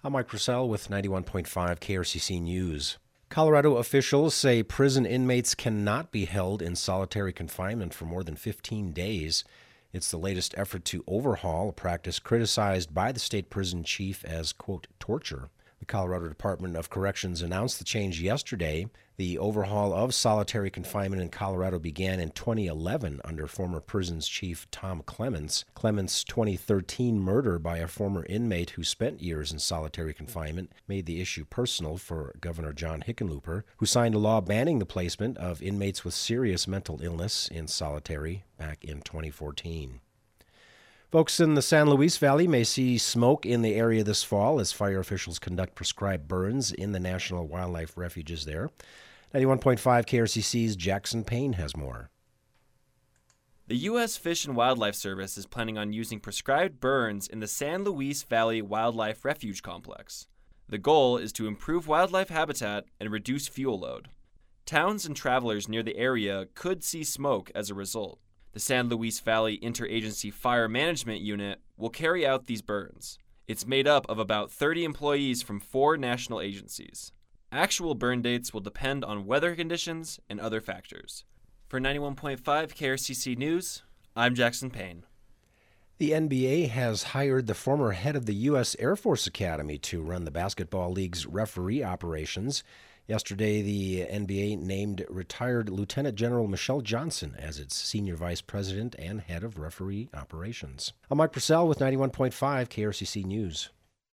I'm Mike Purcell with 91.5 KRCC News. Colorado officials say prison inmates cannot be held in solitary confinement for more than 15 days. It's the latest effort to overhaul a practice criticized by the state prison chief as, quote, torture. The Colorado Department of Corrections announced the change yesterday. The overhaul of solitary confinement in Colorado began in 2011 under former prisons chief Tom Clements. Clements' 2013 murder by a former inmate who spent years in solitary confinement made the issue personal for Governor John Hickenlooper, who signed a law banning the placement of inmates with serious mental illness in solitary back in 2014. Folks in the San Luis Valley may see smoke in the area this fall as fire officials conduct prescribed burns in the National Wildlife Refuges there. 91.5 KRCC's Jackson Payne has more. The U.S. Fish and Wildlife Service is planning on using prescribed burns in the San Luis Valley Wildlife Refuge Complex. The goal is to improve wildlife habitat and reduce fuel load. Towns and travelers near the area could see smoke as a result. The San Luis Valley Interagency Fire Management Unit will carry out these burns. It's made up of about 30 employees from 4 national agencies. Actual burn dates will depend on weather conditions and other factors. For 91.5 KRCC News, I'm Jackson Payne. The NBA has hired the former head of the U.S. Air Force Academy to run the basketball league's referee operations. Yesterday, the NBA named retired Lieutenant General Michelle Johnson as its senior vice president and head of referee operations. I'm Mike Purcell with 91.5 KRCC News.